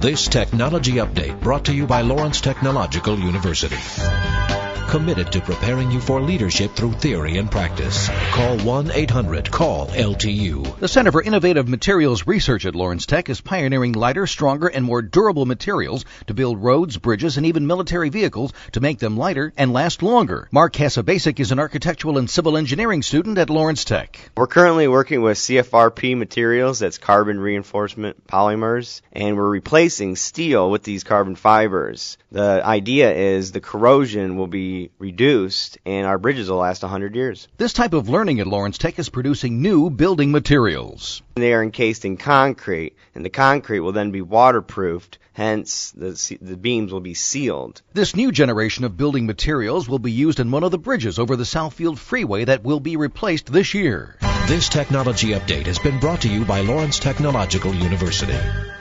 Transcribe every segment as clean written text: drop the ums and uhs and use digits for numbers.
This technology update brought to you by Lawrence Technological University. Committed to preparing you for leadership through theory and practice. Call 1-800-CALL-LTU. The Center for Innovative Materials Research at Lawrence Tech is pioneering lighter, stronger, and more durable materials to build roads, bridges, and even military vehicles to make them lighter and last longer. Mark Casabasic is an architectural and civil engineering student at Lawrence Tech. We're currently working with CFRP materials, that's carbon reinforcement polymers, and we're replacing steel with these carbon fibers. The idea is the corrosion will be reduced and our bridges will last 100 years. This type of learning at Lawrence Tech is producing new building materials. They are encased in concrete, and the concrete will then be waterproofed, hence the beams will be sealed. This new generation of building materials will be used in one of the bridges over the Southfield Freeway that will be replaced this year. This technology update has been brought to you by Lawrence Technological University.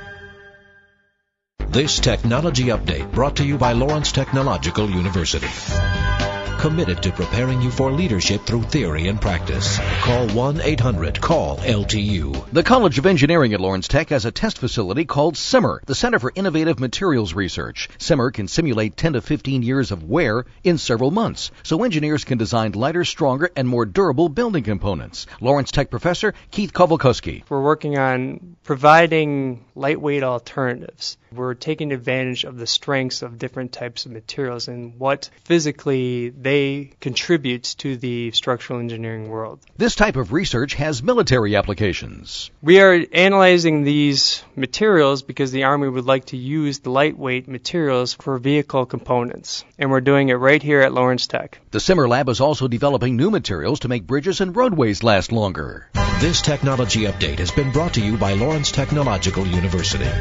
This technology update brought to you by Lawrence Technological University. Committed to preparing you for leadership through theory and practice. Call 1-800-CALL-LTU. The College of Engineering at Lawrence Tech has a test facility called CIMMER, the Center for Innovative Materials Research. CIMMER can simulate 10 to 15 years of wear in several months, so engineers can design lighter, stronger, and more durable building components. Lawrence Tech professor Keith Kowalkowski. We're working on providing lightweight alternatives. We're taking advantage of the strengths of different types of materials and what physically they contribute to the structural engineering world. This type of research has military applications. We are analyzing these materials because the Army would like to use the lightweight materials for vehicle components, and we're doing it right here at Lawrence Tech. The CIMMER lab is also developing new materials to make bridges and roadways last longer. This technology update has been brought to you by Lawrence Technological University.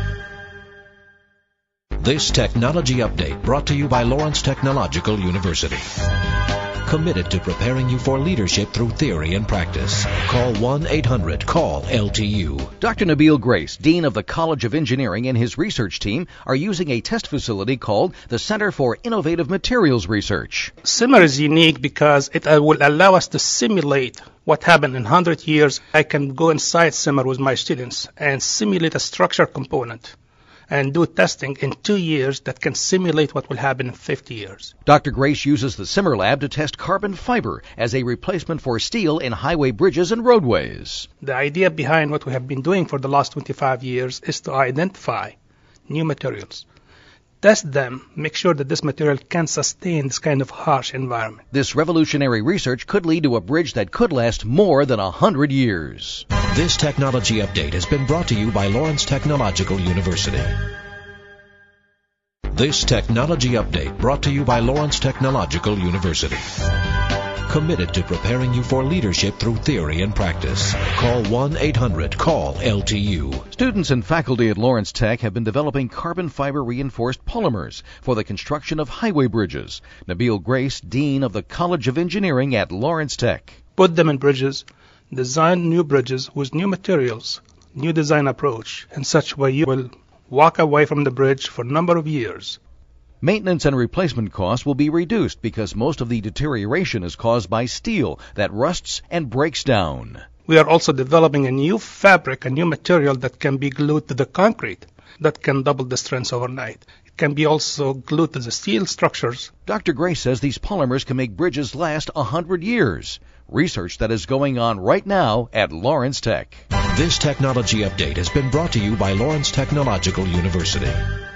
This technology update brought to you by Lawrence Technological University. Committed to preparing you for leadership through theory and practice. Call 1-800-CALL-LTU. Dr. Nabil Grace, Dean of the College of Engineering, and his research team are using a test facility called the Center for Innovative Materials Research. CIMMER is unique because it will allow us to simulate what happened in 100 years. I can go inside CIMMER with my students and simulate a structure component and do testing in 2 years that can simulate what will happen in 50 years. Dr. Grace uses the CIMMER lab to test carbon fiber as a replacement for steel in highway bridges and roadways. The idea behind what we have been doing for the last 25 years is to identify new materials, test them, make sure that this material can sustain this kind of harsh environment. This revolutionary research could lead to a bridge that could last more than 100 years. This technology update has been brought to you by Lawrence Technological University. This technology update brought to you by Lawrence Technological University. Committed to preparing you for leadership through theory and practice. Call 1-800-CALL-LTU. Students and faculty at Lawrence Tech have been developing carbon fiber reinforced polymers for the construction of highway bridges. Nabil Grace, Dean of the College of Engineering at Lawrence Tech. Put them in bridges, design new bridges with new materials, new design approach. In such way you will walk away from the bridge for a number of years. Maintenance and replacement costs will be reduced because most of the deterioration is caused by steel that rusts and breaks down. We are also developing a new fabric, a new material that can be glued to the concrete that can double the strength overnight. It can be also glued to the steel structures. Dr. Grace says these polymers can make bridges last 100 years. Research that is going on right now at Lawrence Tech. This technology update has been brought to you by Lawrence Technological University.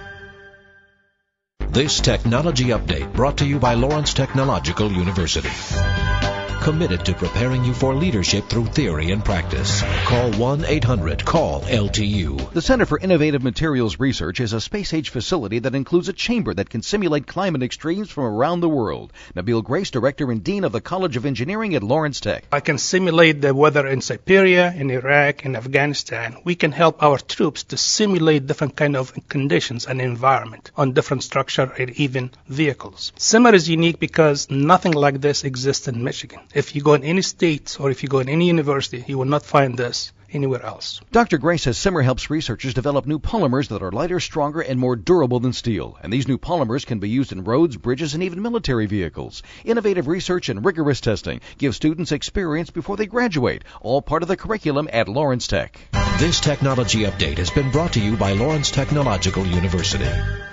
This technology update brought to you by Lawrence Technological University. Committed to preparing you for leadership through theory and practice. Call 1-800-CALL-LTU. The Center for Innovative Materials Research is a space-age facility that includes a chamber that can simulate climate extremes from around the world. Nabil Grace, Director and Dean of the College of Engineering at Lawrence Tech. I can simulate the weather in Siberia, in Iraq, in Afghanistan. We can help our troops to simulate different kind of conditions and environment on different structure and even vehicles. CIMMER is unique because nothing like this exists in Michigan. If you go in any state or if you go in any university, you will not find this anywhere else. Dr. Grace says CIMMER helps researchers develop new polymers that are lighter, stronger, and more durable than steel. And these new polymers can be used in roads, bridges, and even military vehicles. Innovative research and rigorous testing give students experience before they graduate, all part of the curriculum at Lawrence Tech. This technology update has been brought to you by Lawrence Technological University.